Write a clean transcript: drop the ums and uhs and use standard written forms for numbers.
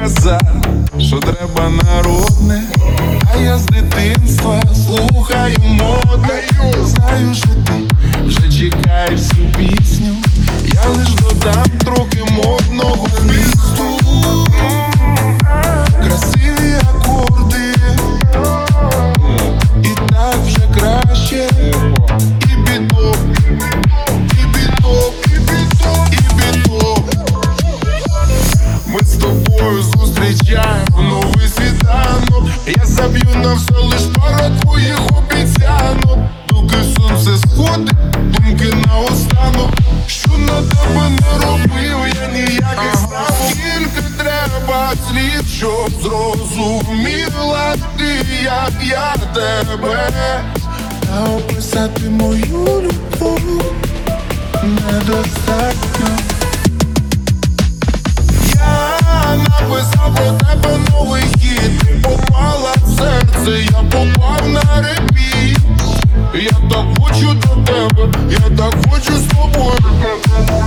казав, що треба народне, а я з дитинства слухаю модне. Знаю, що ти вже чекаєш цю пісню, я лиш додам трохи модного місту. Красиві акорди, і так вже краще. І біток, і біток, і біток, і біток. Ми з тобою зустрічаємо новий світанок. Я заб'ю на все лиш пару твоїх обіцянок. Доки сонце сходить, думки наостанок. Що на тебе не робив, я ніяких ставок. Тільки треба слів, щоб зрозуміла ти, як я тебе. Та описати мою любов недостатньо. Я написав про тебе новий хіт. Ти попала в серце, я попав на репіт. Я так хочу до тебе, я так хочу з тобою.